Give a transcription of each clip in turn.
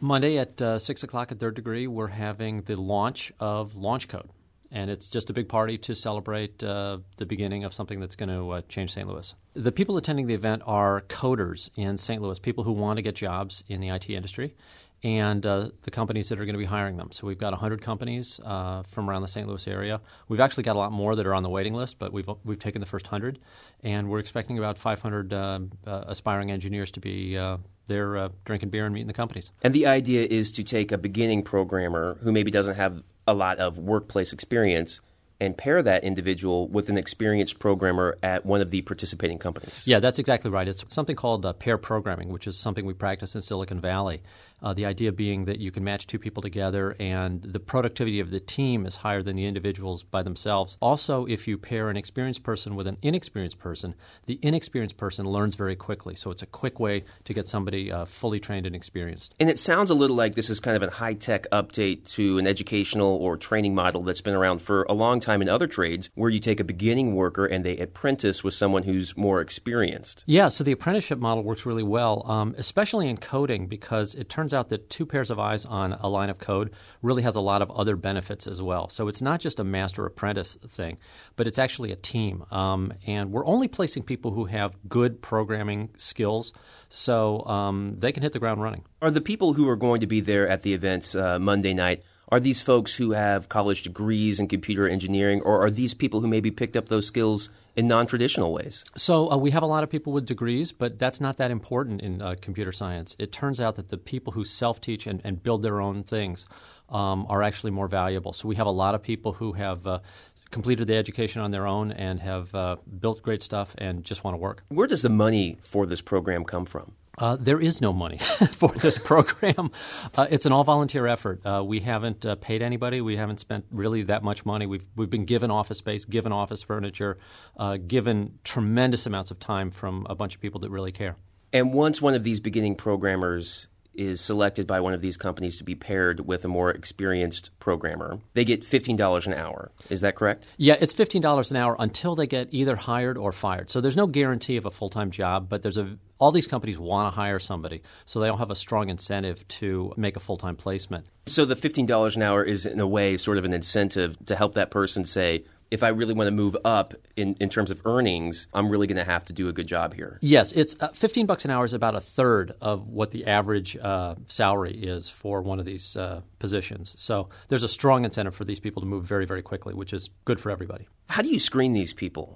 Monday at 6 o'clock at Third Degree, we're having the launch of LaunchCode. And it's just a big party to celebrate the beginning of something that's going to change St. Louis. The people attending the event are coders in St. Louis, people who want to get jobs in the IT industry, and the companies that are going to be hiring them. So we've got 100 companies from around the St. Louis area. We've actually got a lot more that are on the waiting list, but we've taken the first 100, and we're expecting about 500 aspiring engineers to be there drinking beer and meeting the companies. And the idea is to take a beginning programmer who maybe doesn't have a lot of workplace experience and pair that individual with an experienced programmer at one of the participating companies. Yeah, that's exactly right. It's something called pair programming, which is something we practice in Silicon Valley. The idea being that you can match two people together and the productivity of the team is higher than the individuals by themselves. Also, if you pair an experienced person with an inexperienced person, the inexperienced person learns very quickly. So it's a quick way to get somebody fully trained and experienced. And it sounds a little like this is kind of a high-tech update to an educational or training model that's been around for a long time in other trades, where you take a beginning worker and they apprentice with someone who's more experienced. Yeah, so the apprenticeship model works really well, especially in coding, because it turns out that two pairs of eyes on a line of code really has a lot of other benefits as well. So it's not just a master-apprentice thing, but it's actually a team. And we're only placing people who have good programming skills, so they can hit the ground running. Are the people who are going to be there at the event Monday night, are these folks who have college degrees in computer engineering, or are these people who maybe picked up those skills in non-traditional ways? So we have a lot of people with degrees, but that's not that important in computer science. It turns out that the people who self-teach and build their own things are actually more valuable. So we have a lot of people who have completed the education on their own and have built great stuff and just want to work. Where does the money for this program come from? There is no money for this program. It's an all-volunteer effort. We haven't paid anybody. We haven't spent really that much money. We've been given office space, given office furniture, given tremendous amounts of time from a bunch of people that really care. And once one of these beginning programmers is selected by one of these companies to be paired with a more experienced programmer, they get $15 an hour. Is that correct? Yeah, it's $15 an hour until they get either hired or fired. So there's no guarantee of a full-time job, but all these companies want to hire somebody, so they all have a strong incentive to make a full-time placement. So the $15 an hour is, in a way, sort of an incentive to help that person say, if I really want to move up in terms of earnings, I'm really going to have to do a good job here. Yes, it's $15 an hour is about a third of what the average salary is for one of these positions. So there's a strong incentive for these people to move very, very quickly, which is good for everybody. How do you screen these people?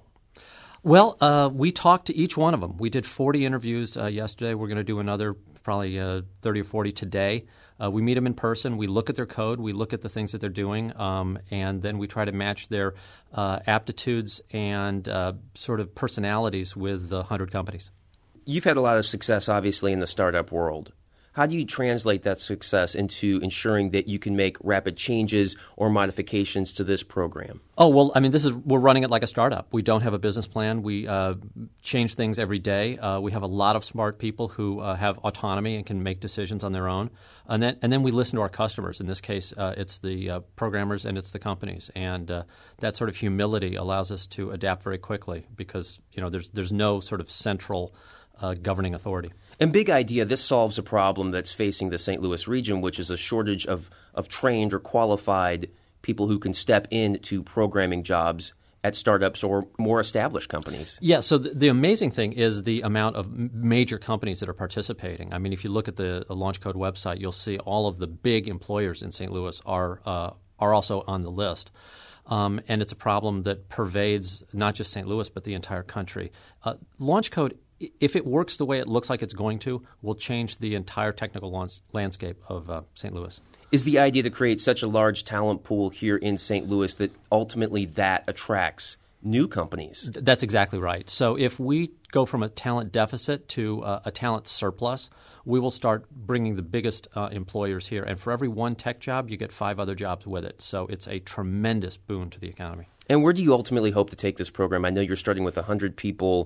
Well, we talked to each one of them. We did 40 interviews yesterday. We're going to do another probably 30 or 40 today. We meet them in person. We look at their code. We look at the things that they're doing, and then we try to match their aptitudes and sort of personalities with the 100 companies. You've had a lot of success, obviously, in the startup world. How do you translate that success into ensuring that you can make rapid changes or modifications to this program? Oh, well, I mean, we're running it like a startup. We don't have a business plan. We change things every day. We have a lot of smart people who have autonomy and can make decisions on their own. And then we listen to our customers. In this case, it's the programmers and it's the companies. And that sort of humility allows us to adapt very quickly because, there's no sort of central governing authority. And big idea, this solves a problem that's facing the St. Louis region, which is a shortage of trained or qualified people who can step into programming jobs at startups or more established companies. Yeah, so the amazing thing is the amount of major companies that are participating. I mean, if you look at the LaunchCode website, you'll see all of the big employers in St. Louis are also on the list. And it's a problem that pervades not just St. Louis but the entire country. LaunchCode, if it works the way it looks like it's going to, will change the entire technical landscape of St. Louis. Is the idea to create such a large talent pool here in St. Louis that ultimately that attracts new companies? That's exactly right. So if we go from a talent deficit to a talent surplus, we will start bringing the biggest employers here. And for every one tech job, you get 5 other jobs with it. So it's a tremendous boon to the economy. And where do you ultimately hope to take this program? I know you're starting with 100 people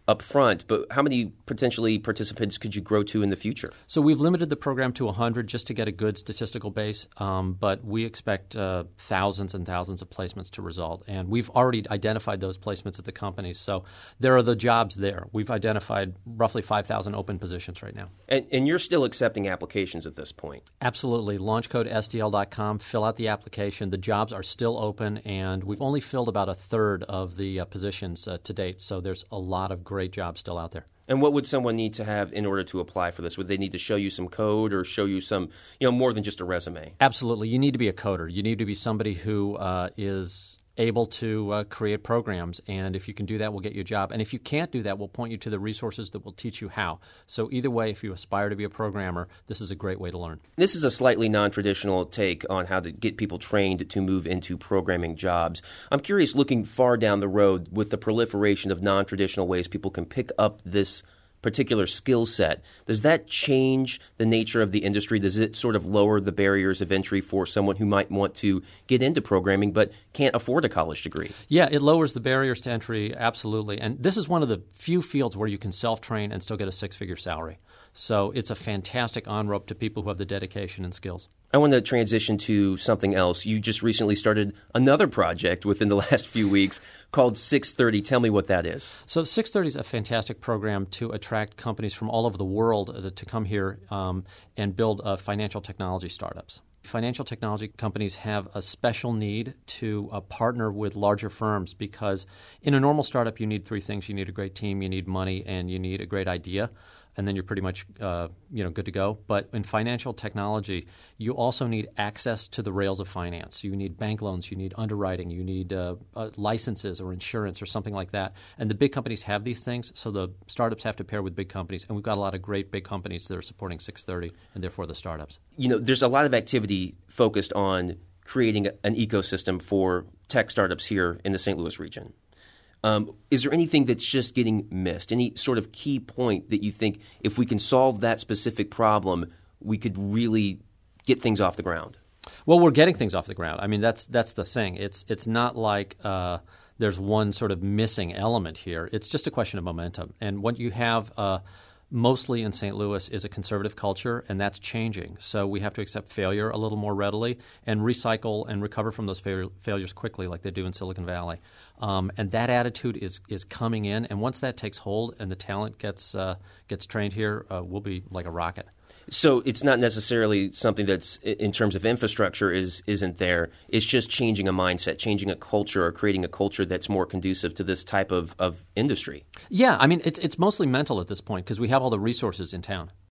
up front, but how many potentially participants could you grow to in the future? So we've limited the program to 100 just to get a good statistical base, but we expect thousands and thousands of placements to result. And we've already identified those placements at the companies. So there are the jobs there. We've identified roughly 5,000 open positions right now. And you're still accepting applications at this point? Absolutely. LaunchCodeSTL.com, fill out the application. The jobs are still open, and we've only filled about a third of the positions to date. So there's a lot of great jobs still out there. And what would someone need to have in order to apply for this? Would they need to show you some code or show you some, more than just a resume? Absolutely. You need to be a coder. You need to be somebody who is able to create programs. And if you can do that, we'll get you a job. And if you can't do that, we'll point you to the resources that will teach you how. So either way, if you aspire to be a programmer, this is a great way to learn. This is a slightly non-traditional take on how to get people trained to move into programming jobs. I'm curious, looking far down the road with the proliferation of non-traditional ways people can pick up this particular skill set, does that change the nature of the industry? Does it sort of lower the barriers of entry for someone who might want to get into programming but can't afford a college degree? Yeah, it lowers the barriers to entry, absolutely. And this is one of the few fields where you can self-train and still get a six-figure salary. So it's a fantastic on-ramp to people who have the dedication and skills. I want to transition to something else. You just recently started another project within the last few weeks called 630. Tell me what that is. So 630 is a fantastic program to attract companies from all over the world to come here and build financial technology startups. Financial technology companies have a special need to partner with larger firms because in a normal startup you need three things. You need a great team, you need money, and you need a great idea. And then you're pretty much good to go. But in financial technology, you also need access to the rails of finance. You need bank loans, you need underwriting, you need licenses or insurance or something like that. And the big companies have these things, so the startups have to pair with big companies. And we've got a lot of great big companies that are supporting 630 and therefore the startups. There's a lot of activity focused on creating an ecosystem for tech startups here in the St. Louis region. Is there anything that's just getting missed? Any sort of key point that you think if we can solve that specific problem, we could really get things off the ground? Well, we're getting things off the ground. I mean, that's the thing. It's not like there's one sort of missing element here. It's just a question of momentum. And what you have mostly in St. Louis is a conservative culture, and that's changing. So we have to accept failure a little more readily and recycle and recover from those failures quickly like they do in Silicon Valley. And that attitude is coming in, and once that takes hold and the talent gets trained here, we'll be like a rocket. So it's not necessarily something that's, in terms of infrastructure, isn't there. It's just changing a mindset, changing a culture, or creating a culture that's more conducive to this type of industry. Yeah, I mean, it's mostly mental at this point because we have all the resources in town.